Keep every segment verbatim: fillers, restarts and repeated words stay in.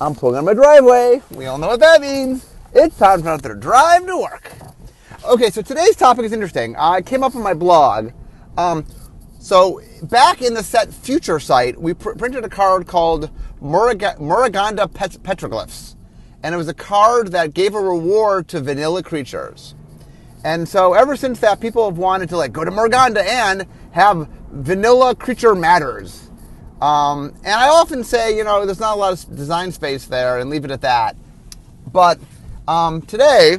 I'm pulling on my driveway. We all know what that means. It's time for another drive to work. Okay, so today's topic is interesting. Uh, it came up on my blog. Um, so back in the Set Future site, we pr- printed a card called Murag- Muruganda Pet- Petroglyphs. And it was a card that gave a reward to vanilla creatures. And so ever since that, people have wanted to like go to Muruganda and have vanilla creature matters. Um, and I often say, you know, there's not a lot of design space there and leave it at that. But um, today,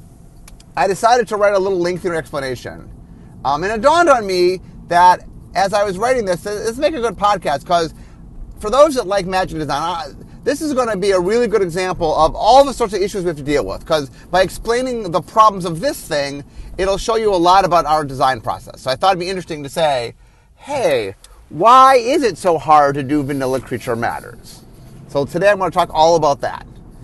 I decided to write a little lengthier explanation. Um, and it dawned on me that as I was writing this, let's make a good podcast, because for those that like magic design, I, this is going to be a really good example of all the sorts of issues we have to deal with, because by explaining the problems of this thing, it'll show you a lot about our design process. So I thought it'd be interesting to say, hey, why is it so hard to do vanilla creature matters? So today I'm going to talk all about that.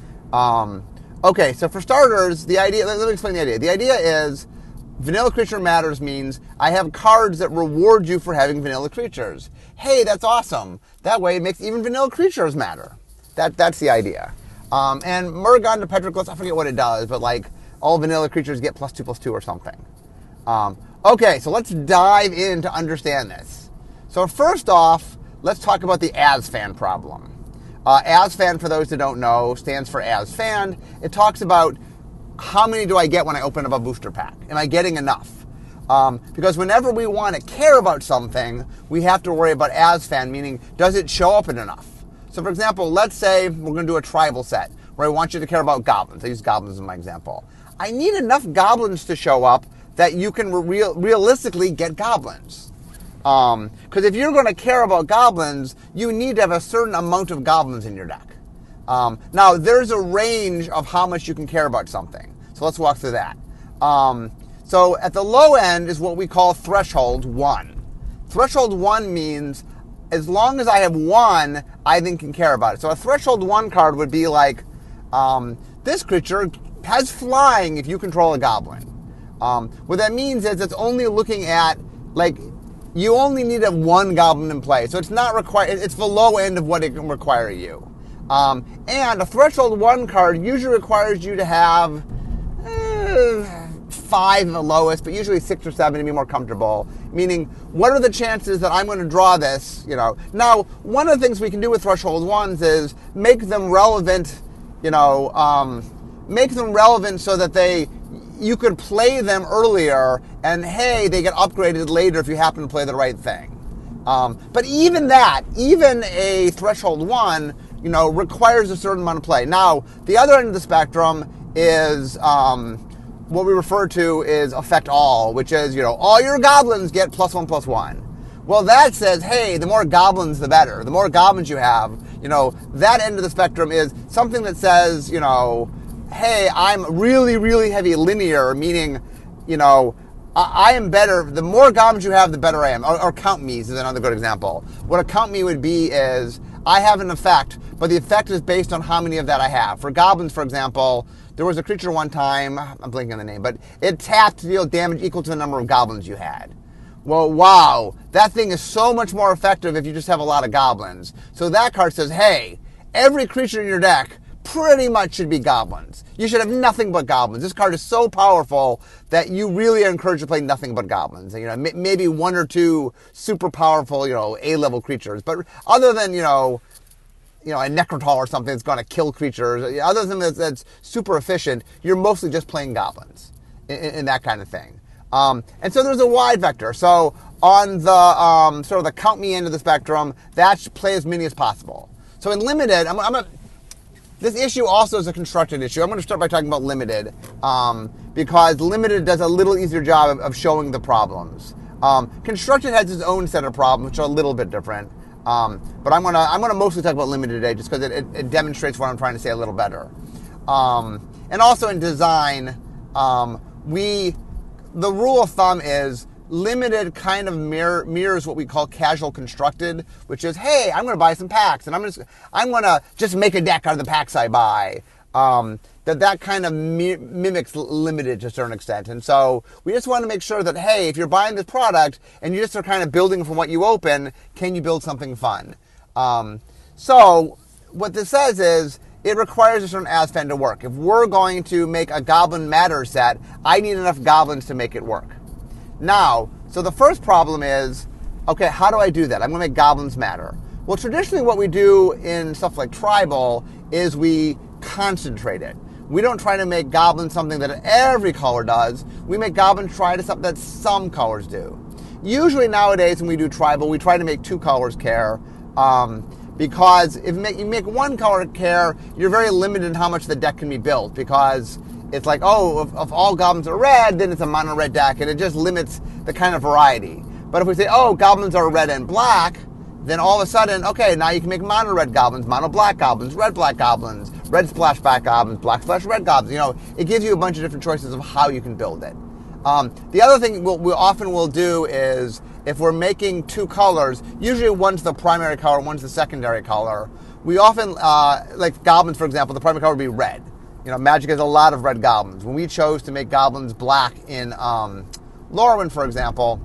Um, okay, so for starters, the idea, let me explain the idea. The idea is vanilla creature matters means I have cards that reward you for having vanilla creatures. Hey, that's awesome. That way it makes even vanilla creatures matter. That That's the idea. Um, and Muruganda Petroglyphs, I forget what it does, but like all vanilla creatures get plus two plus two or something. Um, okay, so let's dive in to understand this. So first off, let's talk about the ASFAN problem. Uh, ASFAN, for those that don't know, stands for ASFAN. It talks about how many do I get when I open up a booster pack? Am I getting enough? Um, because whenever we want to care about something, we have to worry about ASFAN, meaning does it show up in enough? So for example, let's say we're going to do a tribal set where I want you to care about goblins. I use goblins in my example. I need enough goblins to show up that you can re- realistically get goblins. Because um, if you're going to care about goblins, you need to have a certain amount of goblins in your deck. Um, now, there's a range of how much you can care about something. So let's walk through that. Um, so at the low end is what we call threshold one. Threshold one means as long as I have one, I then can care about it. So a threshold one card would be like, um, this creature has flying if you control a goblin. Um, what that means is it's only looking at, like, you only need to have one goblin in play. So it's not required, it's the low end of what it can require you. Um, and a threshold one card usually requires you to have eh, five at the lowest, but usually six or seven to be more comfortable. Meaning, what are the chances that I'm going to draw this, you know? Now, one of the things we can do with threshold ones is make them relevant, you know, um, make them relevant so that they, you could play them earlier, and hey, they get upgraded later if you happen to play the right thing. Um, but even that, even a threshold one, you know, requires a certain amount of play. Now, the other end of the spectrum is um, what we refer to is affect all, which is, you know, all your goblins get plus one plus one. Well, that says, hey, the more goblins, the better. The more goblins you have, you know, that end of the spectrum is something that says, you know, hey, I'm really, really heavy linear, meaning, you know, I, I am better. The more goblins you have, the better I am. Or, or count me's is another good example. What a count me would be is I have an effect, but the effect is based on how many of that I have. For goblins, for example, there was a creature one time, I'm blanking on the name, but it tapped to deal damage equal to the number of goblins you had. Well, wow, that thing is so much more effective if you just have a lot of goblins. So that card says, hey, every creature in your deck pretty much should be goblins. You should have nothing but goblins. This card is so powerful that you really are encouraged to play nothing but goblins. You know, m- maybe one or two super powerful, you know, A-level creatures. But other than, you know, you know, a Necrotal or something that's going to kill creatures, other than that, that's super efficient, you're mostly just playing goblins in, in that kind of thing. Um, and so there's a wide vector. So on the um, sort of the count me end of the spectrum, that should play as many as possible. So in limited, I'm, I'm going to... This issue also is a constructed issue. I'm going to start by talking about limited, um, because limited does a little easier job of, of showing the problems. Um, constructed has its own set of problems, which are a little bit different. Um, but I'm going to I'm going to mostly talk about limited today, just because it, it, it demonstrates what I'm trying to say a little better. Um, and also in design, um, we the rule of thumb is limited kind of mirror, mirrors what we call casual constructed, which is, hey, I'm going to buy some packs, and I'm just I'm going to just make a deck out of the packs I buy. Um, that that kind of mi- mimics limited to a certain extent. And so we just want to make sure that, hey, if you're buying this product and you just are kind of building from what you open, can you build something fun? Um, so what this says is, it requires a certain Asfan to work. If we're going to make a Goblin Matter set, I need enough goblins to make it work. Now, so the first problem is, okay, how do I do that? I'm going to make goblins matter. Well, traditionally what we do in stuff like Tribal is we concentrate it. We don't try to make goblins something that every color does. We make goblins try to something that some colors do. Usually nowadays when we do Tribal, we try to make two colors care. Um, because if you make, you make one color care, you're very limited in how much the deck can be built, because it's like, oh, if, if all goblins are red, then it's a mono red deck, and it just limits the kind of variety. But if we say, oh, goblins are red and black, then all of a sudden, okay, now you can make mono red goblins, mono black goblins, red black goblins, red splash black goblins, black splash red goblins. You know, it gives you a bunch of different choices of how you can build it. Um, the other thing we'll, we often will do is, if we're making two colors, usually one's the primary color, one's the secondary color. We often, uh, like goblins, for example, the primary color would be red. You know, Magic has a lot of red goblins. When we chose to make goblins black in um, Lorwyn, for example,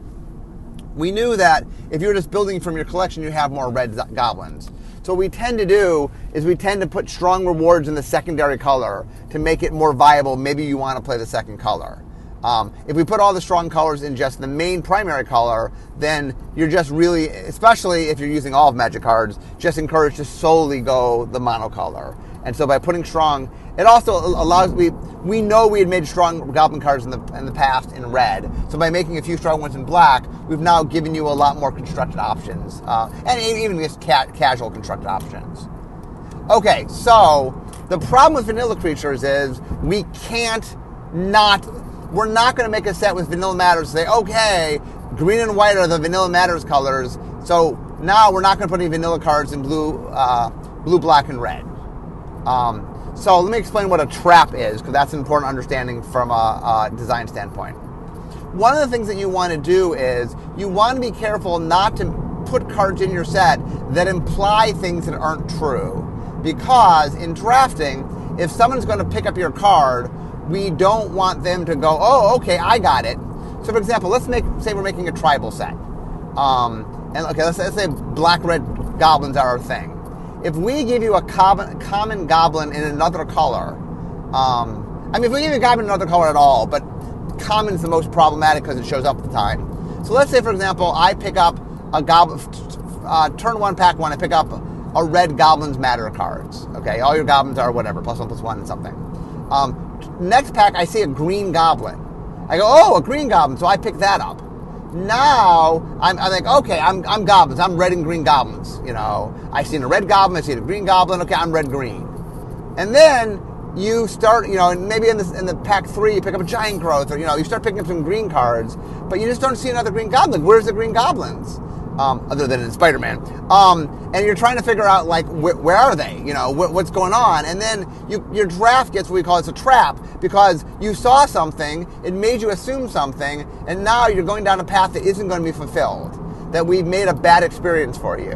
we knew that if you're just building from your collection, you have more red goblins. So what we tend to do is we tend to put strong rewards in the secondary color to make it more viable. Maybe you want to play the second color. Um, if we put all the strong colors in just the main primary color, then you're just really, especially if you're using all of Magic cards, just encouraged to solely go the monocolor. And so by putting strong, it also allows, we we know we had made strong Goblin cards in the in the past in red. So by making a few strong ones in black, we've now given you a lot more constructed options, uh, and even just ca casual constructed options. Okay, so the problem with vanilla creatures is we can't not. We're not going to make a set with Vanilla Matters and say, okay, green and white are the Vanilla Matters colors, so now we're not going to put any vanilla cards in blue, uh, blue, black, and red. Um, so let me explain what a trap is, because that's an important understanding from a, a design standpoint. One of the things that you want to do is you want to be careful not to put cards in your set that imply things that aren't true, because in drafting, if someone's going to pick up your card, we don't want them to go, oh, okay, I got it. So, for example, let's make say we're making a Tribal set, um, and okay, let's, let's say black-red goblins are our thing. If we give you a common, common goblin in another color, um, I mean, if we give you a goblin in another color at all, but common is the most problematic because it shows up at the time. So, let's say, for example, I pick up a goblin, uh, turn one, pack one, I pick up a red Goblins Matter cards. Okay, all your goblins are whatever, plus one, plus one, and something. Um, Next pack, I see a green goblin. I go, oh, a green goblin, so I pick that up. Now, I'm, I'm like, okay, I'm, I'm goblins. I'm red and green goblins. You know, I see a red goblin, I see a green goblin. Okay, I'm red-green. And then you start, you know, maybe in the, in the pack three, you pick up a giant growth, or, you know, you start picking up some green cards, but you just don't see another green goblin. Where's the green goblins? Um, other than in Spider-Man. Um, and you're trying to figure out, like, wh where are they? You know, wh what's going on? And then you, your draft gets what we call it's a trap, because you saw something, it made you assume something, and now you're going down a path that isn't going to be fulfilled, that we've made a bad experience for you.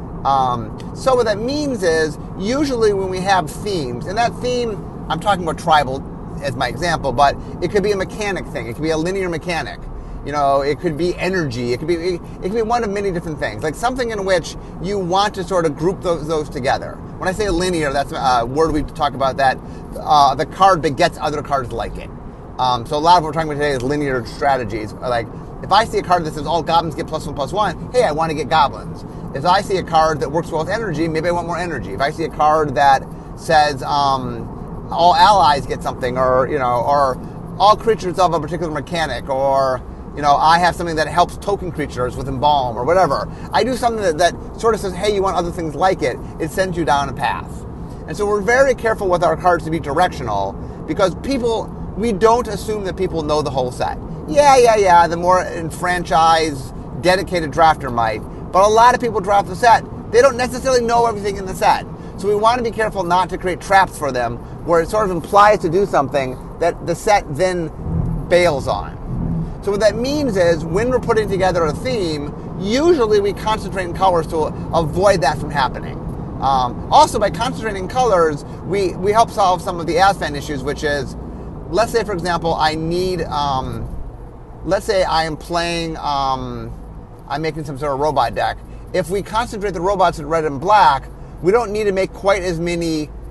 Um, so what that means is, usually when we have themes, and that theme, I'm talking about Tribal as my example, but it could be a mechanic thing, it could be a linear mechanic. You know, it could be energy. It could be it could be one of many different things. Like something in which you want to sort of group those those together. When I say linear, that's a word we talk about that uh, the card begets other cards like it. Um, so a lot of what we're talking about today is linear strategies. Like if I see a card that says all goblins get plus one plus one, hey, I want to get goblins. If I see a card that works well with energy, maybe I want more energy. If I see a card that says um, all allies get something, or you know, or all creatures of a particular mechanic, or you know, I have something that helps token creatures with Embalm or whatever. I do something that, that sort of says, hey, you want other things like it. It sends you down a path. And so we're very careful with our cards to be directional, because people, we don't assume that people know the whole set. Yeah, yeah, yeah, the more enfranchised, dedicated drafter might. But a lot of people draft the set. They don't necessarily know everything in the set. So we want to be careful not to create traps for them where it sort of implies to do something that the set then bails on. So what that means is, when we're putting together a theme, usually we concentrate in colors to avoid that from happening. Um, also, by concentrating in colors, we, we help solve some of the Asfan issues, which is, let's say, for example, I need, um, let's say I am playing, um, I'm making some sort of robot deck. If we concentrate the robots in red and black, we don't need to make quite as many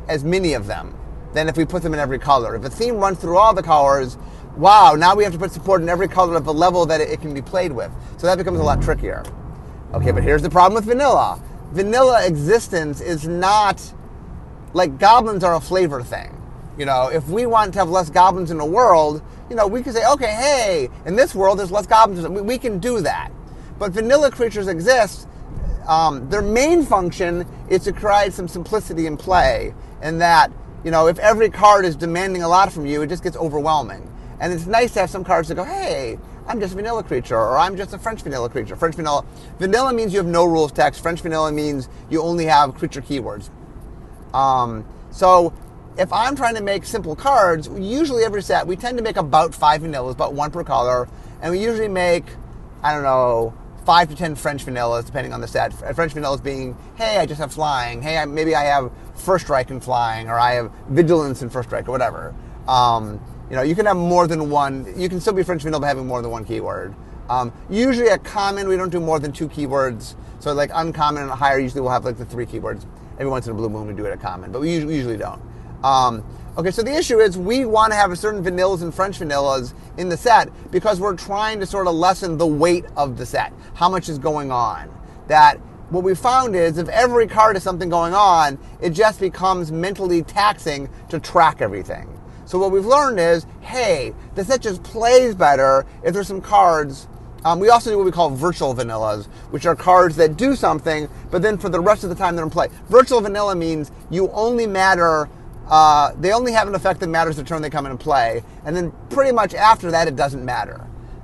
as many of them than if we put them in every color. If a theme runs through all the colors, wow, now we have to put support in every color at the level that it, it can be played with. So that becomes a lot trickier. Okay, but here's the problem with vanilla. Vanilla existence is not, like goblins are a flavor thing. You know, if we want to have less goblins in the world, you know, we can say, okay, hey, in this world there's less goblins. We, we can do that. But vanilla creatures exist. Um, their main function is to create some simplicity in play, and that, you know, if every card is demanding a lot from you, it just gets overwhelming. And it's nice to have some cards that go, hey, I'm just a vanilla creature, or I'm just a French vanilla creature. French vanilla. Vanilla means you have no rules text. French vanilla means you only have creature keywords. Um, so if I'm trying to make simple cards, usually every set, we tend to make about five vanillas, about one per color, and we usually make, I don't know, five to ten French vanillas, depending on the set. French vanillas being, hey, I just have flying. Hey, I, maybe I have first strike and flying, or I have vigilance and first strike, or whatever. Um, you know, you can have more than one. You can still be French vanilla by having more than one keyword. Um, usually a common, we don't do more than two keywords. So like uncommon and higher, usually we'll have like the three keywords. Every once in a blue moon we do it at common, but we usually, usually don't. Um, okay, so the issue is we want to have a certain vanillas and French vanillas in the set because we're trying to sort of lessen the weight of the set. How much is going on? That what we found is if every card has something going on, it just becomes mentally taxing to track everything. So what we've learned is, hey, the set just plays better if there's some cards. Um, we also do what we call virtual vanillas, which are cards that do something, but then for the rest of the time they're in play. Virtual vanilla means you only matter, uh, they only have an effect that matters the turn they come into play, and then pretty much after that it doesn't matter.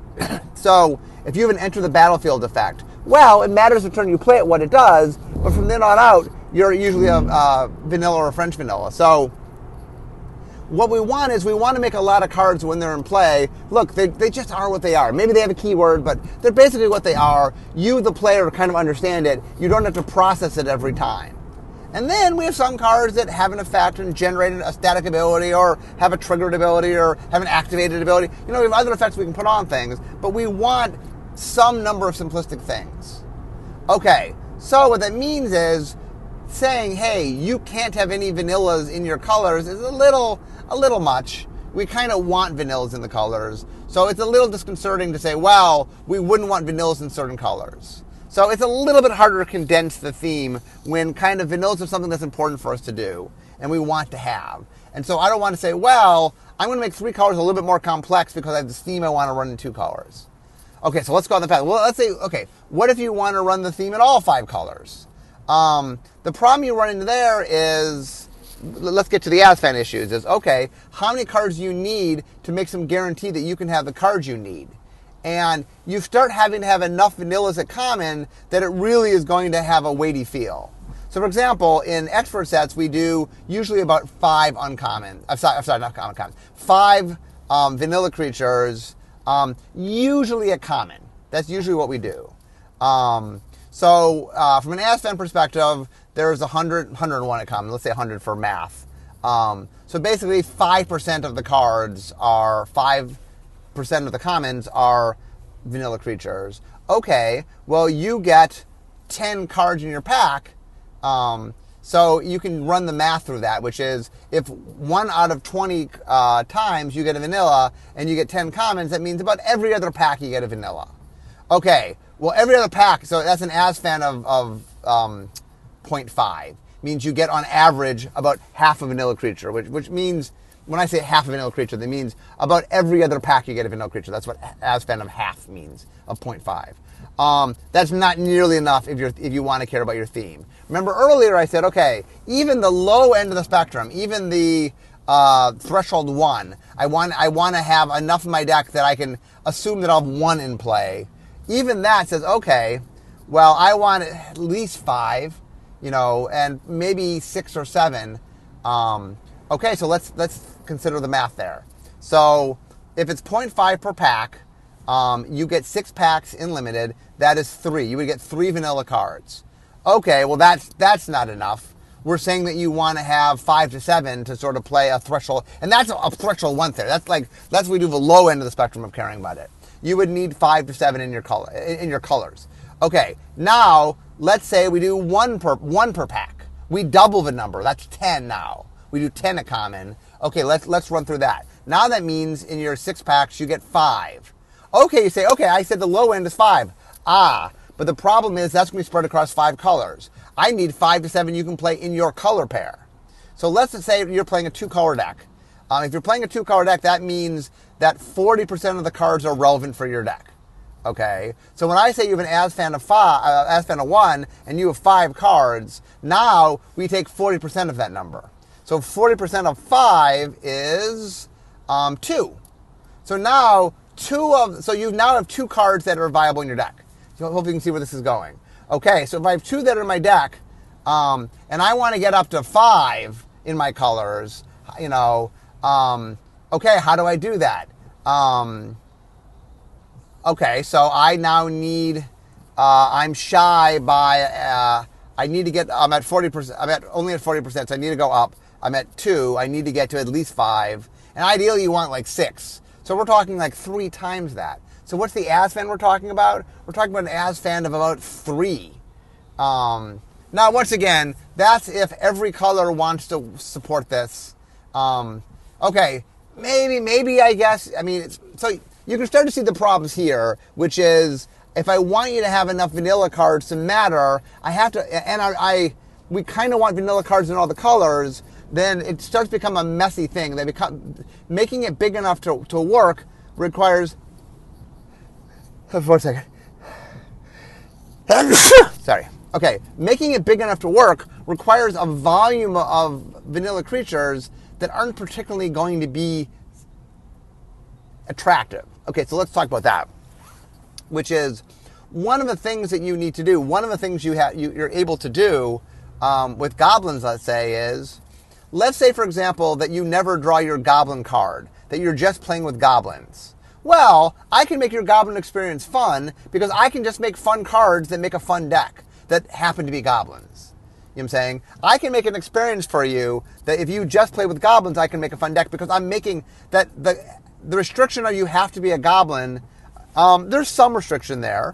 So if you have an enter the battlefield effect, well, it matters the turn you play it what it does, but from then on out, you're usually a uh, vanilla or a French vanilla. So what we want is we want to make a lot of cards when they're in play. Look, they, they just are what they are. Maybe they have a keyword, but they're basically what they are. You, the player, kind of understand it. You don't have to process it every time. And then we have some cards that have an effect and generate a static ability or have a triggered ability or have an activated ability. You know, we have other effects we can put on things, but we want some number of simplistic things. Okay, so what that means is saying, hey, you can't have any vanillas in your colors is a little... a little much. We kind of want vanillas in the colors. So it's a little disconcerting to say, well, we wouldn't want vanillas in certain colors. So it's a little bit harder to condense the theme when kind of vanillas are something that's important for us to do and we want to have. And so I don't want to say, well, I'm going to make three colors a little bit more complex because I have this theme I want to run in two colors. Okay, so let's go on the path. Well, let's say, okay, what if you want to run the theme in all five colors? Um, the problem you run into there is, let's get to the Asfan issues, is, okay, how many cards do you need to make some guarantee that you can have the cards you need? And you start having to have enough vanillas at common that it really is going to have a weighty feel. So, for example, in expert sets, we do usually about five uncommon, I'm sorry, I'm sorry not uncommon, five um, vanilla creatures, um, usually a common. That's usually what we do. Um, so, uh, from an Asfan perspective, there's one hundred, one hundred one at common. Let's say one hundred for math. Um, so basically, five percent of the cards are, five percent of the commons are vanilla creatures. Okay, well, you get ten cards in your pack. Um, so you can run the math through that, which is if one out of twenty uh, times you get a vanilla and you get ten commons, that means about every other pack you get a vanilla. Okay, well, every other pack, so that's an Asfan of, of um, zero point five. Means you get on average about half a vanilla creature, which which means, when I say half a vanilla creature, that means about every other pack you get a vanilla creature. That's what Asfan of half means, of zero point five. Um, that's not nearly enough if, you're, if you want to care about your theme. Remember earlier I said, okay, even the low end of the spectrum, even the uh, threshold one, I want, I want to have enough in my deck that I can assume that I'll have one in play. Even that says, okay, well, I want at least five, you know, and maybe six or seven. Um, okay, so let's let's consider the math there. So if it's zero point five per pack, um, you get six packs in limited. That is three. You would get three vanilla cards. Okay, well that's that's not enough. We're saying that you want to have five to seven to sort of play a threshold, and that's a, a threshold one there. That's like that's we do the low end of the spectrum of caring about it. You would need five to seven in your color in, in your colors. Okay, now let's say we do one per one per pack. We double the number. That's ten now. we do ten a common. Okay, let's let's run through that. Now that means in your six packs you get five. Okay, you say, okay, I said the low end is five. Ah, but the problem is that's going to be spread across five colors. I need five to seven you can play in your color pair. So let's say you're playing a two-color deck. Um, if you're playing a two-color deck, that means that forty percent of the cards are relevant for your deck. Okay, so when I say you have an as fan of five, uh, as fan of one, and you have five cards, now we take forty percent of that number. So forty percent of five is um, two. So now two of so you now have two cards that are viable in your deck. So hopefully you can see where this is going. Okay, so if I have two that are in my deck, um, and I want to get up to five in my colors, you know, um, okay, how do I do that? Um, Okay, so I now need, uh, I'm shy by, uh, I need to get, I'm at forty percent, I'm at only at forty percent, so I need to go up. I'm at two, I need to get to at least five. And ideally you want like six. So we're talking like three times that. So what's the as fan we're talking about? We're talking about an as fan of about three. Um, now, once again, that's if every color wants to support this. Um, okay, maybe, maybe I guess, I mean, it's, so... You can start to see the problems here, which is if I want you to have enough vanilla cards to matter, I have to, and I, I we kind of want vanilla cards in all the colors, then it starts to become a messy thing. They become, making it big enough to, to work requires, for a second. Sorry. Okay, making it big enough to work requires a volume of vanilla creatures that aren't particularly going to be attractive. Okay, so let's talk about that, which is one of the things that you need to do. One of the things you have you, you're able to do um, with goblins, let's say, is let's say, for example, that you never draw your goblin card, that you're just playing with goblins. Well, I can make your goblin experience fun because I can just make fun cards that make a fun deck that happen to be goblins. You know what I'm saying? I can make an experience for you that if you just play with goblins, I can make a fun deck because I'm making that the The restriction of you have to be a goblin, um, there's some restriction there.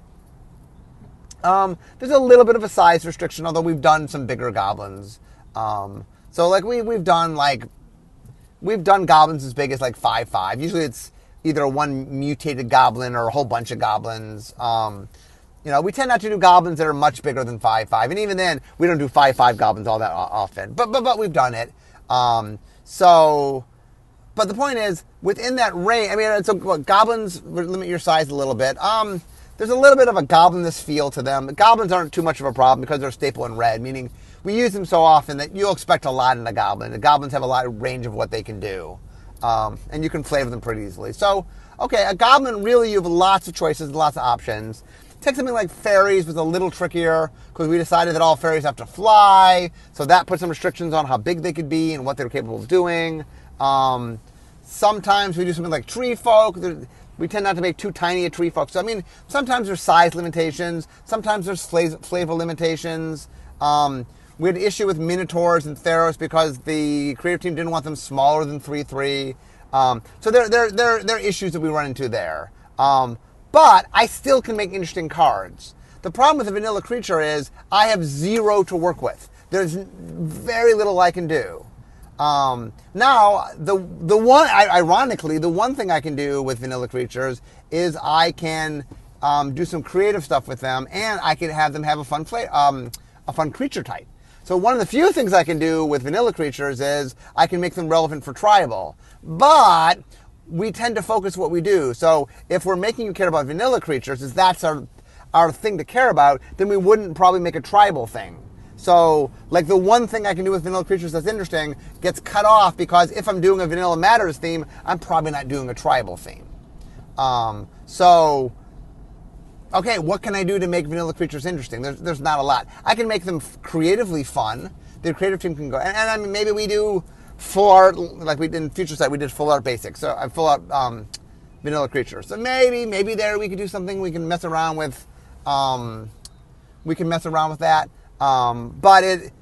Um, there's a little bit of a size restriction, although we've done some bigger goblins. Um, so like we, we've done like, we've done goblins as big as like five five. Usually it's either one mutated goblin or a whole bunch of goblins. Um, you know, we tend not to do goblins that are much bigger than five five. And even then, we don't do five five goblins all that often. But, but, but we've done it. Um, so... But the point is, within that range, I mean, so what, goblins limit your size a little bit. Um, there's a little bit of a gobliness feel to them. Goblins aren't too much of a problem because they're staple in red, meaning we use them so often that you'll expect a lot in a goblin. The goblins have a lot of range of what they can do. Um, and you can flavor them pretty easily. So, okay, a goblin, really, you have lots of choices, lots of options. Take something like fairies was a little trickier because we decided that all fairies have to fly. So that put some restrictions on how big they could be and what they were capable of doing. Um, sometimes we do something like tree folk. We tend not to make too tiny a tree folk. So, I mean, sometimes there's size limitations. Sometimes there's flavor limitations. Um, we had an issue with Minotaurs and Theros because the creative team didn't want them smaller than three three. Um, so there, there, there, there are issues that we run into there. Um, but I still can make interesting cards. The problem with a vanilla creature is I have zero to work with. There's very little I can do. Um, now, the the one, ironically, the one thing I can do with vanilla creatures is I can um, do some creative stuff with them, and I can have them have a fun play, um, a fun creature type. So one of the few things I can do with vanilla creatures is I can make them relevant for tribal. But we tend to focus what we do. So if we're making you care about vanilla creatures, is that's our our thing to care about, then we wouldn't probably make a tribal thing. So, like, the one thing I can do with vanilla creatures that's interesting gets cut off because if I'm doing a Vanilla Matters theme, I'm probably not doing a tribal theme. Um, so, okay, what can I do to make vanilla creatures interesting? There's, there's not a lot. I can make them creatively fun. The creative team can go, and, and I mean, maybe we do full art, like we did in Future Sight, we did full art basics. So, I full art um, vanilla creatures. So maybe, maybe there we could do something. We can mess around with, um, we can mess around with that. Um, but it,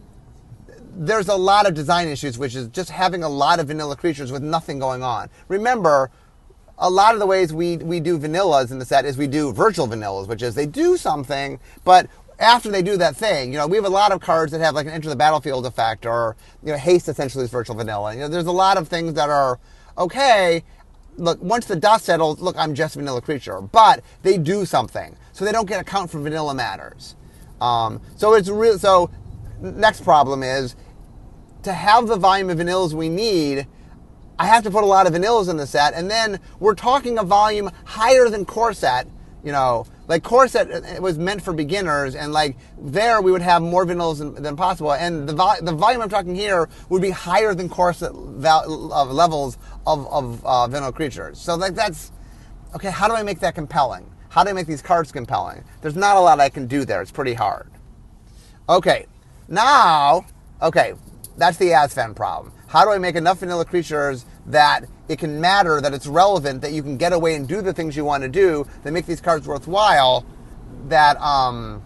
there's a lot of design issues, which is just having a lot of vanilla creatures with nothing going on. Remember, a lot of the ways we, we do vanillas in the set is we do virtual vanillas, which is they do something, but after they do that thing, you know, we have a lot of cards that have like an enter the battlefield effect, or, you know, haste essentially is virtual vanilla. You know, there's a lot of things that are okay. Look, once the dust settles, look, I'm just a vanilla creature, but they do something, so they don't get a count for vanilla matters. Um, so it's real. So next problem is to have the volume of vanillas we need. I have to put a lot of vanillas in the set, and then we're talking a volume higher than core set. You know, like core set, it was meant for beginners, and like there we would have more vanillas than, than possible, and the vo- the volume I'm talking here would be higher than core set val- of levels of of uh, vanilla creatures. So like that's okay. How do I make that compelling? How do I make these cards compelling? There's not a lot I can do there. It's pretty hard. Okay, now okay, that's the Asfan problem. How do I make enough vanilla creatures that it can matter, that it's relevant, that you can get away and do the things you want to do, that make these cards worthwhile, that, um,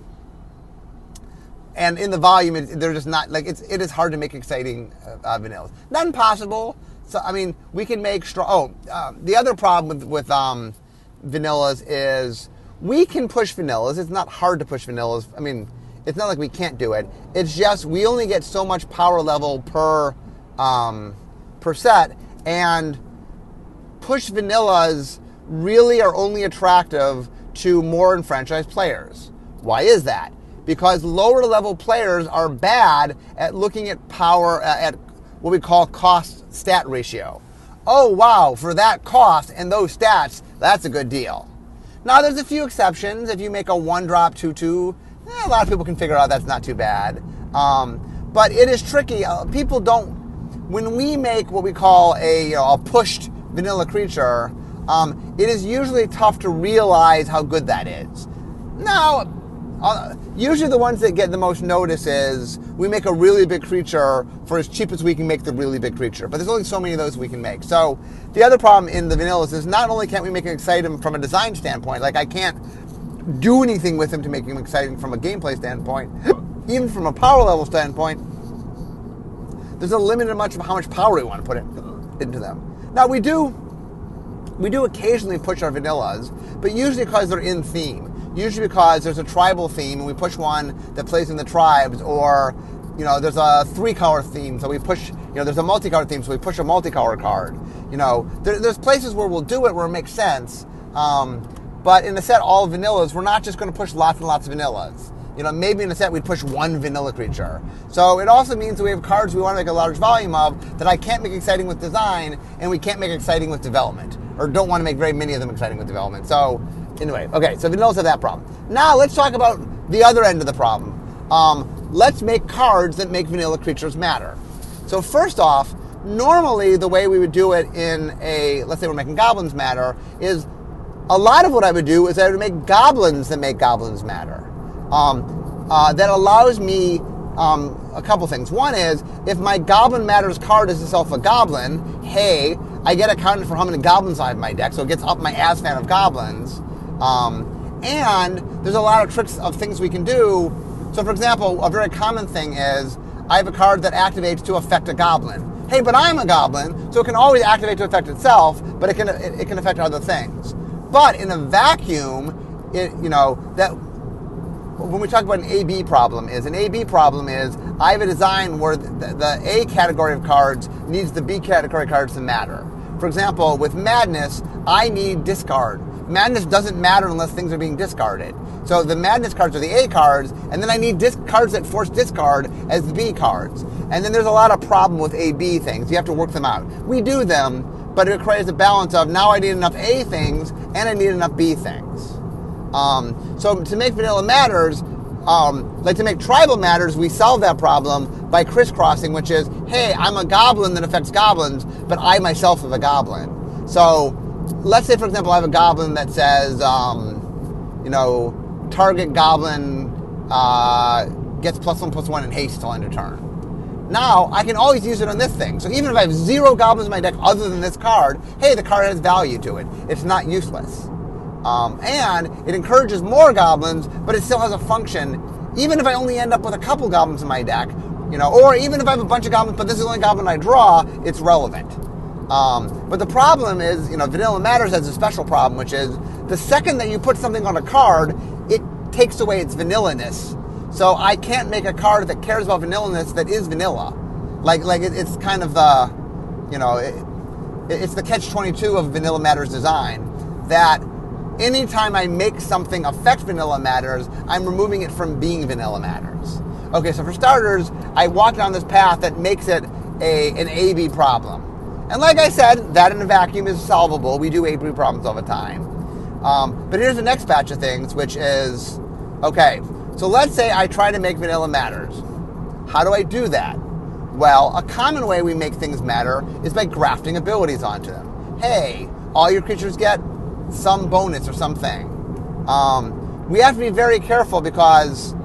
and in the volume, it, they're just not, like, it's, it is hard to make exciting uh, vanillas. Not impossible. So, I mean, we can make strong, oh, uh, the other problem with, with um, vanillas is we can push vanillas. It's not hard to push vanillas. I mean, it's not like we can't do it. It's just we only get so much power level per um, per set, and push vanillas really are only attractive to more enfranchised players. Why is that? Because lower level players are bad at looking at power, at what we call cost stat ratio. Oh wow, for that cost and those stats, that's a good deal. Now there's a few exceptions. If you make a one drop two two, eh, a lot of people can figure out that's not too bad. Um, but it is tricky. Uh, people don't, when we make what we call a, you know, a pushed vanilla creature, um, it is usually tough to realize how good that is. Now, uh, usually the ones that get the most notice is we make a really big creature for as cheap as we can make the really big creature. But there's only so many of those we can make. So the other problem in the vanillas is not only can't we make it exciting from a design standpoint, like I can't do anything with them to make them exciting from a gameplay standpoint, even from a power level standpoint, there's a limit to much of how much power we want to put in, into them. Now we do, we do occasionally push our vanillas, but usually because they're in theme. Usually because there's a tribal theme and we push one that plays in the tribes, or, you know, there's a three-color theme, so we push, you know, there's a multicolor theme, so we push a multicolor card. You know, there, there's places where we'll do it where it makes sense, um, but in a set all vanillas, we're not just going to push lots and lots of vanillas. You know, maybe in a set we'd push one vanilla creature. So it also means that we have cards we want to make a large volume of that I can't make exciting with design, and we can't make exciting with development, or don't want to make very many of them exciting with development. So anyway, okay, so vanillas have that problem. Now let's talk about the other end of the problem. Um, let's make cards that make vanilla creatures matter. So first off, normally the way we would do it in a, let's say we're making goblins matter, is a lot of what I would do is I would make goblins that make goblins matter. Um, uh, that allows me um, a couple things. One is, if my Goblin Matters card is itself a goblin, hey, I get accounted for how many goblins I have in my deck, so it gets up my Asfan of goblins. Um, and there's a lot of tricks of things we can do. So, for example, a very common thing is, I have a card that activates to affect a goblin. Hey, but I'm a goblin, so it can always activate to affect itself, but it can it, it can affect other things. But in a vacuum, it, you know, that... when we talk about an A B problem, is an A B problem is I have a design where the, the A category of cards needs the B category cards to matter. For example, with Madness, I need discard. Madness doesn't matter unless things are being discarded. So the Madness cards are the A cards, and then I need dis- cards that force discard as the B cards. And then there's a lot of problem with A B things. You have to work them out. We do them, but it creates a balance of now I need enough A things and I need enough B things. Um, so to make vanilla matters, um, like to make tribal matters, we solve that problem by crisscrossing, which is, hey, I'm a goblin that affects goblins, but I myself am a goblin. So let's say, for example, I have a goblin that says, um, you know, target goblin uh, gets plus one, plus one in haste till end of turn. Now, I can always use it on this thing. So even if I have zero goblins in my deck other than this card, hey, the card has value to it. It's not useless. Um, and it encourages more goblins, but it still has a function. Even if I only end up with a couple goblins in my deck, you know, or even if I have a bunch of goblins, but this is the only goblin I draw, it's relevant. Um, but the problem is, you know, Vanilla Matters has a special problem, which is the second that you put something on a card, it takes away its vanilla-ness. So I can't make a card that cares about vanilla-ness that is vanilla. Like, like it, it's kind of the, you know, it, it's the catch twenty-two of Vanilla Matters design, that anytime I make something affect Vanilla Matters, I'm removing it from being Vanilla Matters. Okay, so for starters, I walk down this path that makes it a an A B problem. And like I said, that in a vacuum is solvable. We do A B problems all the time. Um, but here's the next batch of things, which is, okay, so let's say I try to make Vanilla Matters. How do I do that? Well, a common way we make things matter is by grafting abilities onto them. Hey, all your creatures get some bonus or something. Um, we have to be very careful because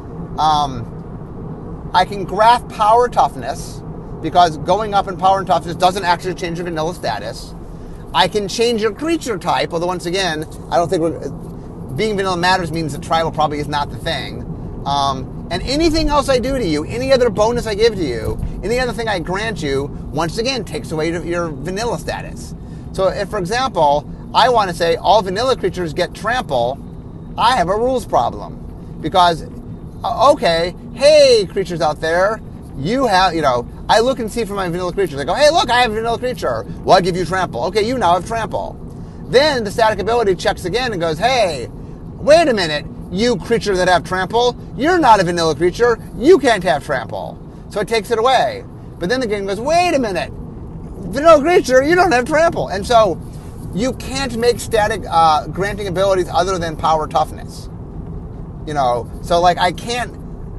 um, I can graft power toughness, because going up in power and toughness doesn't actually change your vanilla status. I can change your creature type, although once again, I don't think we're, being Vanilla Matters means that tribal probably is not the thing. Um, and anything else I do to you, any other bonus I give to you, any other thing I grant you, once again takes away your vanilla status. So if, for example, I want to say all vanilla creatures get trample, I have a rules problem. Because, uh, okay, hey, creatures out there, you have, you know, I look and see for my vanilla creatures. I go, hey, look, I have a vanilla creature. Well, I give you trample. Okay, you now have trample. Then the static ability checks again and goes, hey, wait a minute, you creature that have trample, you're not a vanilla creature. You can't have trample. So it takes it away. But then the game goes, wait a minute, vanilla creature, you don't have trample. And so you can't make static uh, granting abilities other than power toughness. You know, so like I can't,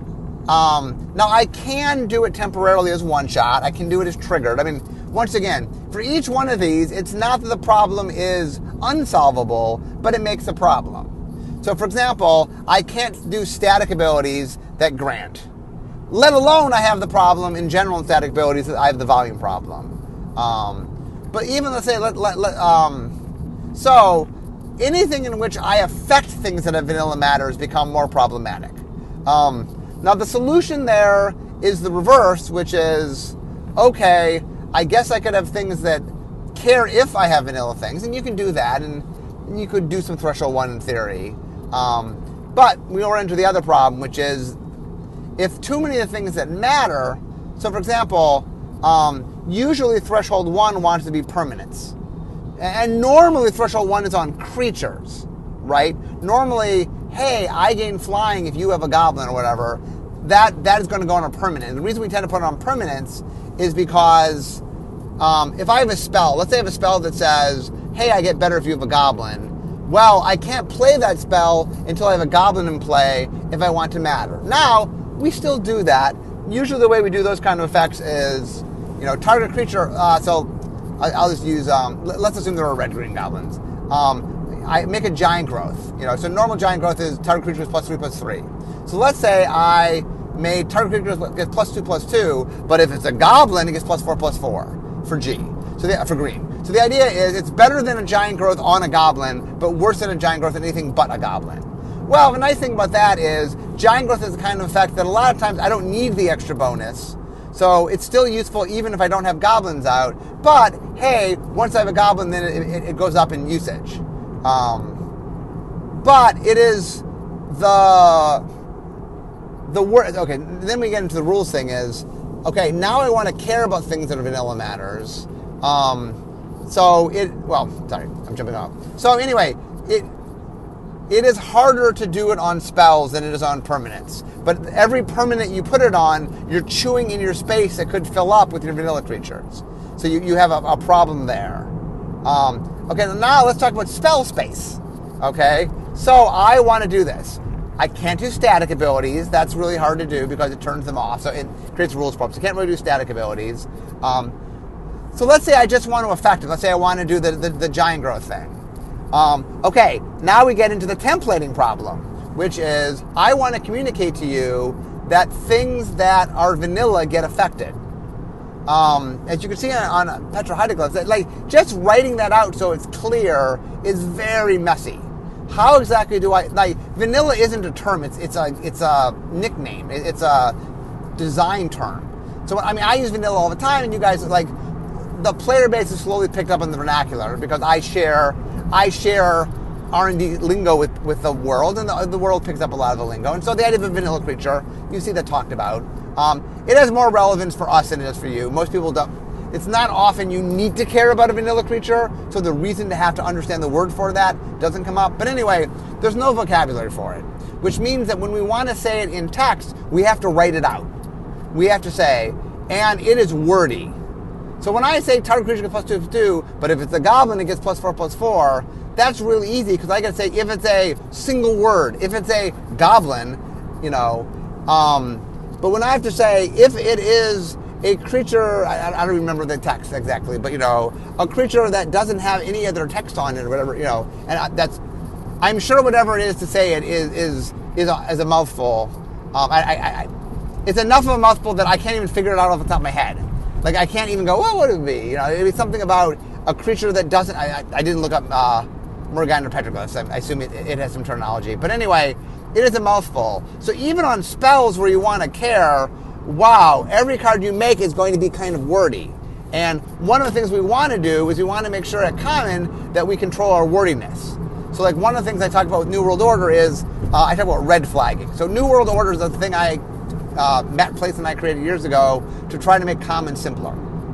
um, now I can do it temporarily as one shot. I can do it as triggered. I mean, once again, for each one of these, it's not that the problem is unsolvable, but it makes a problem. So for example, I can't do static abilities that grant. Let alone I have the problem in general in static abilities that I have the volume problem. Um, but even let's say, let, let, let, um, so anything in which I affect things that have Vanilla Matters become more problematic. Um, now the solution there is the reverse, which is, okay, I guess I could have things that care if I have vanilla things, and you can do that, and you could do some threshold one in theory. Um, but we run into the other problem, which is if too many of the things that matter, so for example, um, usually threshold one wants to be permanents. And normally threshold one is on creatures, right? Normally, hey, I gain flying if you have a goblin or whatever. That that is going to go on a permanent. And the reason we tend to put it on permanents is because um, if I have a spell, let's say I have a spell that says, hey, I get better if you have a goblin. Well, I can't play that spell until I have a goblin in play if I want to matter. Now, we still do that. Usually the way we do those kind of effects is, you know, target creature, uh, so I'll just use, um, let's assume there are red-green goblins. Um, I make a giant growth. You know, so normal giant growth is target creature is plus three, plus three. So let's say I made target creature gets plus two, plus two, but if it's a goblin, it gets plus four, plus four for G, so the, for green. So the idea is it's better than a giant growth on a goblin, but worse than a giant growth on anything but a goblin. Well, the nice thing about that is giant growth is the kind of effect that a lot of times I don't need the extra bonus. So it's still useful even if I don't have goblins out. But, hey, once I have a goblin, then it, it, it goes up in usage. Um, but it is the... the word. Okay, then we get into the rules thing is, okay, now I want to care about things that are Vanilla Matters. Um, so it... Well, sorry, I'm jumping off. So anyway, it... It is harder to do it on spells than it is on permanents. But every permanent you put it on, you're chewing in your space that could fill up with your vanilla creatures. So you, you have a, a problem there. Um, okay, now let's talk about spell space. Okay, so I want to do this. I can't do static abilities. That's really hard to do because it turns them off. So it creates rules problems. I can't really do static abilities. Um, so let's say I just want to affect it. Let's say I want to do the, the, the giant growth thing. Um, okay, now we get into the templating problem, which is I want to communicate to you that things that are vanilla get affected. Um, as you can see on, on Petra Hydroglyphs, that, like, just writing that out so it's clear is very messy. How exactly do I, like, vanilla isn't a term, it's it's a it's a nickname, it's a design term. So, I mean, I use vanilla all the time, and you guys, like, the player base is slowly picked up in the vernacular because I share I share R and D lingo with, with the world, and the, the world picks up a lot of the lingo. And so the idea of a vanilla creature, you see that talked about. Um, it has more relevance for us than it is for you. Most people don't. It's not often you need to care about a vanilla creature, so the reason to have to understand the word for that doesn't come up. But anyway, there's no vocabulary for it, which means that when we want to say it in text, we have to write it out. We have to say, and it is wordy. So when I say target creature gets plus two, plus two, but if it's a goblin, it gets plus four, plus four, that's really easy because I can say if it's a single word, if it's a goblin, you know, um, but when I have to say if it is a creature, I, I don't remember the text exactly, but, you know, a creature that doesn't have any other text on it or whatever, you know, and I, that's, I'm sure whatever it is to say it is is is a, is a mouthful. Um, I, I, I, it's enough of a mouthful that I can't even figure it out off the top of my head. Like, I can't even go, well, what would it be? You know, it'd be something about a creature that doesn't, I, I, I didn't look up uh, Morgana Petroglyphs. I, I assume it, it has some terminology. But anyway, it is a mouthful. So even on spells where you want to care, wow, every card you make is going to be kind of wordy. And one of the things we want to do is we want to make sure at common that we control our wordiness. So like one of the things I talk about with New World Order is, uh, I talk about red flagging. So New World Order is the thing I, uh, Matt Place and I created years ago to try to make common simpler.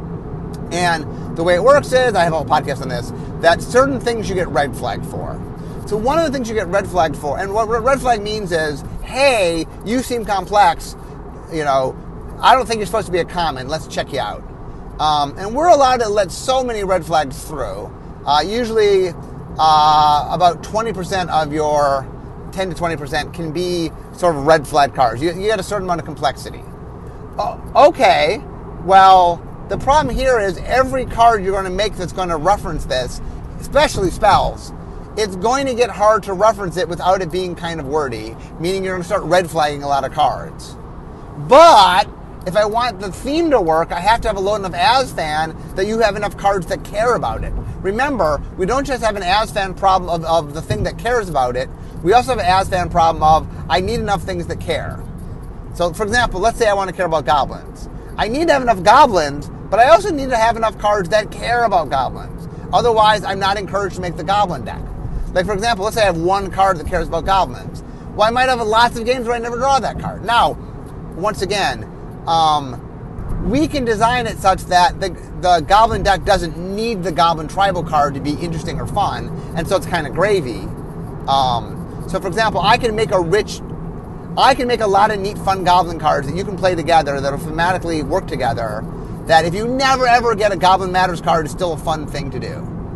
And the way it works is, I have a whole podcast on this, that certain things you get red flagged for. So one of the things you get red flagged for, and what red flag means is, hey, you seem complex, you know, I don't think you're supposed to be a common, let's check you out. Um, and we're allowed to let so many red flags through. Uh, usually uh, about twenty percent of your ten to twenty percent can be sort of red flag cards. You, you get a certain amount of complexity. Oh, okay, well, the problem here is every card you're going to make that's going to reference this, especially spells, it's going to get hard to reference it without it being kind of wordy, meaning you're going to start red flagging a lot of cards. But if I want the theme to work, I have to have a low enough Asfan that you have enough cards that care about it. Remember, we don't just have an Asfan problem of, of the thing that cares about it. We also have an Asfan problem of I need enough things that care. So, for example, let's say I want to care about goblins. I need to have enough goblins, but I also need to have enough cards that care about goblins. Otherwise, I'm not encouraged to make the goblin deck. Like, for example, let's say I have one card that cares about goblins. Well, I might have lots of games where I never draw that card. Now, once again, um, we can design it such that the, the goblin deck doesn't need the goblin tribal card to be interesting or fun, and so it's kind of gravy. Um, so, for example, I can make a rich, I can make a lot of neat, fun goblin cards that you can play together that will thematically work together, that if you never ever get a Goblin Matters card, it's still a fun thing to do.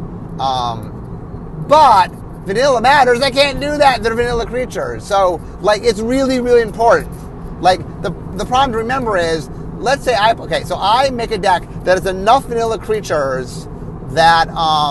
Um, but Vanilla Matters, I can't do that. They're vanilla creatures. So, like, it's really, really important. Like, the the problem to remember is, let's say I, okay, so I make a deck that has enough vanilla creatures that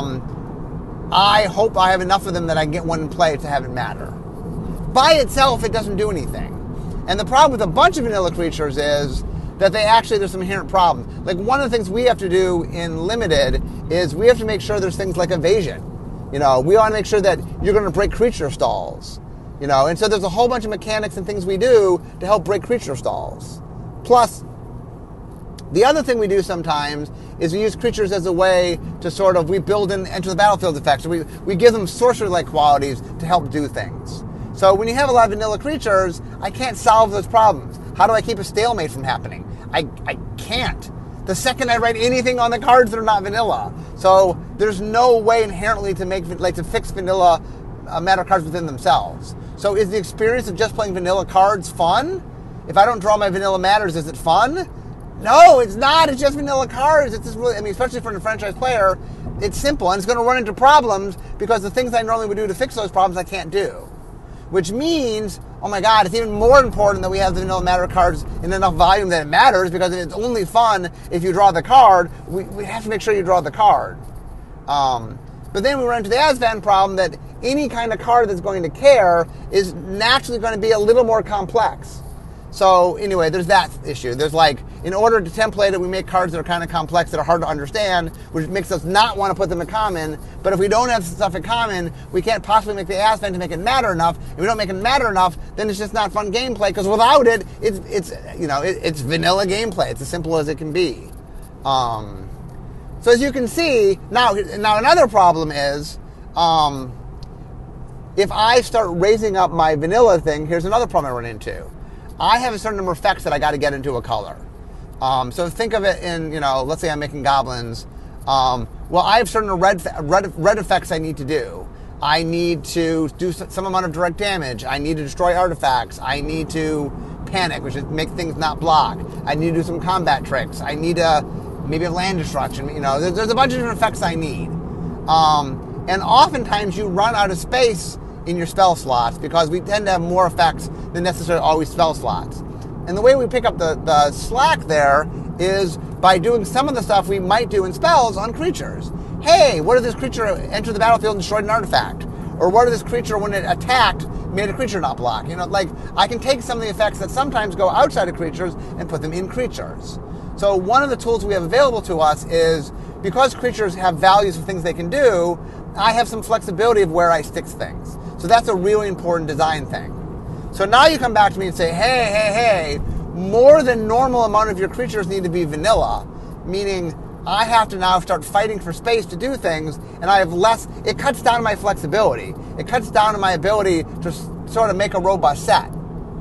um, I hope I have enough of them that I can get one in play to have it matter. By itself, it doesn't do anything. And the problem with a bunch of vanilla creatures is that they actually, there's some inherent problems. Like, one of the things we have to do in Limited is we have to make sure there's things like evasion. You know, we want to make sure that you're going to break creature stalls. You know, and so there's a whole bunch of mechanics and things we do to help break creature stalls. Plus, the other thing we do sometimes is we use creatures as a way to sort of, we build in enter the battlefield effects. So we, we give them sorcery-like qualities to help do things. So when you have a lot of vanilla creatures, I can't solve those problems. How do I keep a stalemate from happening? I, I can't. The second I write anything on the cards that are not vanilla. So there's no way inherently to make, like, to fix vanilla uh, matter cards within themselves. So is the experience of just playing vanilla cards fun? If I don't draw my vanilla matters, is it fun? No, it's not. It's just vanilla cards. It's just really, I mean, especially for a franchise player, it's simple. And it's going to run into problems because the things I normally would do to fix those problems I can't do. Which means, oh my God, it's even more important that we have the vanilla matter cards in enough volume that it matters, because it's only fun if you draw the card. We, we have to make sure you draw the card. Um, but then we run into the Asfan problem that any kind of card that's going to care is naturally going to be a little more complex. So anyway, there's that issue. There's like, in order to template it, we make cards that are kind of complex, that are hard to understand, which makes us not want to put them in common. But if we don't have stuff in common, we can't possibly make the Asfan to make it matter enough. If we don't make it matter enough, then it's just not fun gameplay, because without it, it's, it's you know, it, it's vanilla gameplay. It's as simple as it can be. Um, so as you can see, now, now another problem is, um, if I start raising up my vanilla thing, here's another problem I run into. I have a certain number of effects that I got to get into a color. Um, so think of it in, you know, let's say I'm making goblins. Um, well, I have certain red, red, red effects I need to do. I need to do some amount of direct damage. I need to destroy artifacts. I need to panic, which is make things not block. I need to do some combat tricks. I need to maybe have land destruction. You know, there's, there's a bunch of different effects I need. Um, and oftentimes you run out of space in your spell slots because we tend to have more effects than necessarily always spell slots. And the way we pick up the, the slack there is by doing some of the stuff we might do in spells on creatures. Hey, what if this creature entered the battlefield and destroyed an artifact? Or what if this creature, when it attacked, made a creature not block? You know, like, I can take some of the effects that sometimes go outside of creatures and put them in creatures. So one of the tools we have available to us is, because creatures have values of things they can do, I have some flexibility of where I stick things. So that's a really important design thing. So now you come back to me and say, hey, hey, hey, more than normal amount of your creatures need to be vanilla, meaning I have to now start fighting for space to do things, and I have less, it cuts down my flexibility. It cuts down on my ability to sort of make a robust set.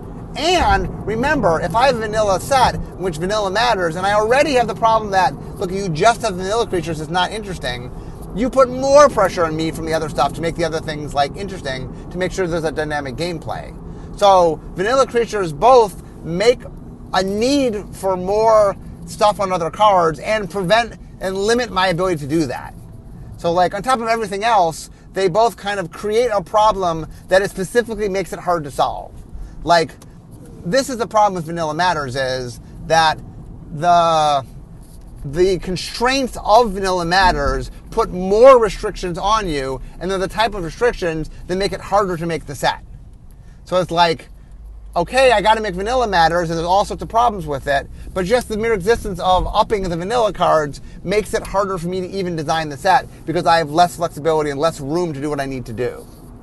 And remember, if I have a vanilla set, in which vanilla matters, and I already have the problem that, look, you just have vanilla creatures is not interesting, you put more pressure on me from the other stuff to make the other things like interesting, to make sure there's a dynamic gameplay. So vanilla creatures both make a need for more stuff on other cards and prevent and limit my ability to do that. So like on top of everything else, they both kind of create a problem that it specifically makes it hard to solve. Like, this is the problem with Vanilla Matters, is that the the constraints of Vanilla Matters put more restrictions on you, and they're the type of restrictions that make it harder to make the set. So it's like, okay, I got to make Vanilla Matters, and there's all sorts of problems with it, but just the mere existence of upping the vanilla cards makes it harder for me to even design the set, because I have less flexibility and less room to do what I need to do.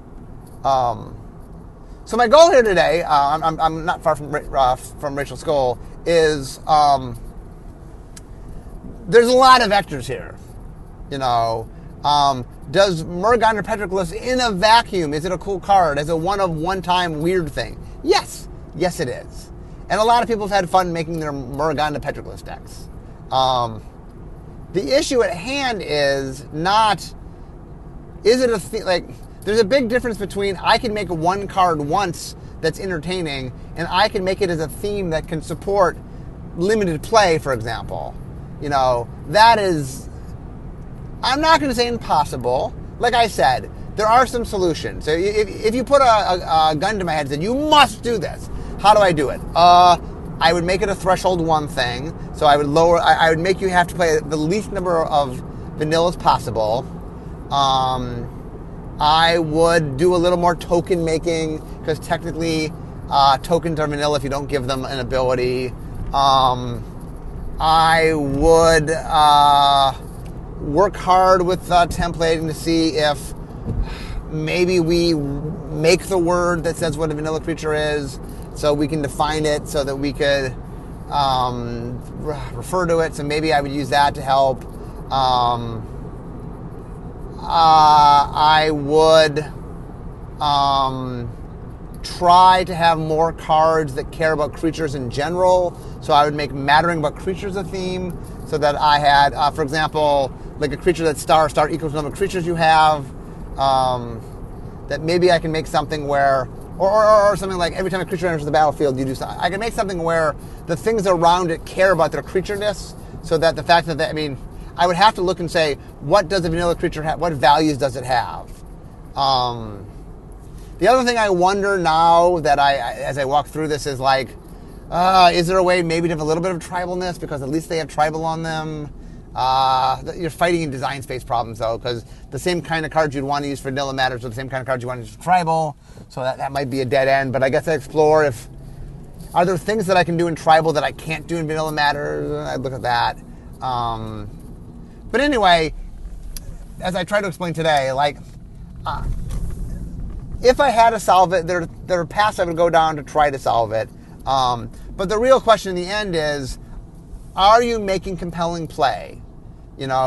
Um, so my goal here today, uh, I'm, I'm not far from uh, from Rachel Skoll, is um, there's a lot of vectors here. You know, um, does Murrgonder Petroglyphs in a vacuum, is it a cool card? Is it one of one-time weird thing? Yes. Yes, it is. And a lot of people have had fun making their Murrgonder Petroglyphs decks. Um, the issue at hand is not, is it a thing, like, there's a big difference between I can make one card once that's entertaining, and I can make it as a theme that can support limited play, for example. You know, that is, I'm not going to say impossible. Like I said, there are some solutions. So if, if you put a, a, a gun to my head and said, you must do this, how do I do it? Uh, I would make it a threshold one thing. So I would lower, I, I would make you have to play the least number of vanillas possible. Um, I would do a little more token making, because technically uh, tokens are vanilla if you don't give them an ability. Um, I would uh, work hard with uh, templating to see if maybe we make the word that says what a vanilla creature is, so we can define it so that we could um, re- refer to it. So maybe I would use that to help. Um, uh, I would um, try to have more cards that care about creatures in general. So I would make mattering about creatures a theme, so that I had, uh, for example, like a creature that's star, star equals the number of creatures you have. Um, that maybe I can make something where, or, or, or something like every time a creature enters the battlefield, you do something. I can make something where the things around it care about their creatureness, so that the fact that, they, I mean, I would have to look and say, what does a vanilla creature have? What values does it have? Um, the other thing I wonder now that I, as I walk through this, is like, uh, is there a way maybe to have a little bit of tribalness, because at least they have tribal on them? Uh, you're fighting in design space problems, though, because the same kind of cards you'd want to use for Vanilla Matters are the same kind of cards you want to use for Tribal, so that, that might be a dead end. But I guess I explore if, are there things that I can do in Tribal that I can't do in Vanilla Matters? I'd look at that. Um, but anyway, as I try to explain today, like, uh, if I had to solve it, there, there are paths I would go down to try to solve it. Um, but the real question in the end is, are you making compelling play? You know,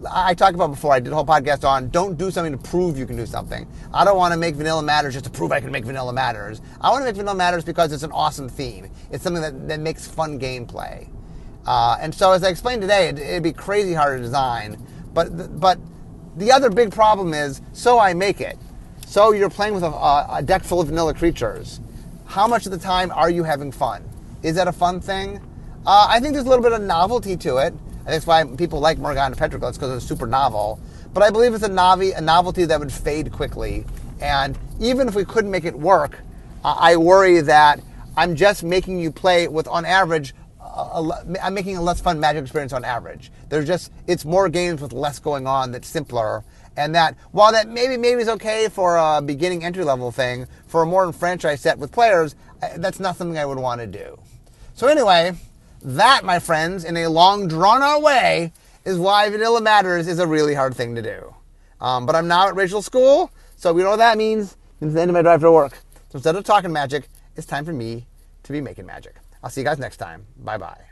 I talked about before, I did a whole podcast on don't do something to prove you can do something. I don't want to make Vanilla Matters just to prove I can make Vanilla Matters. I want to make Vanilla Matters because it's an awesome theme. It's something that, that makes fun gameplay. Uh, and so as I explained today, it, it'd be crazy hard to design. But, but the other big problem is, so I make it. So you're playing with a, a deck full of vanilla creatures. How much of the time are you having fun? Is that a fun thing? Uh, I think there's a little bit of novelty to it. I think that's why people like Morgana Petrichor. It's because it's super novel. But I believe it's a, novi- a novelty that would fade quickly. And even if we couldn't make it work, uh, I worry that I'm just making you play with, on average, a, a, I'm making a less fun Magic experience on average. There's just, it's more games with less going on that's simpler. And that, while that maybe maybe is okay for a beginning entry-level thing, for a more enfranchised set with players, that's not something I would want to do. So anyway, that, my friends, in a long, drawn-out way, is why Vanilla Matters is a really hard thing to do. Um, but I'm now at Rachel School, so we know what that means. It's the end of my drive to work. So instead of talking magic, it's time for me to be making magic. I'll see you guys next time. Bye-bye.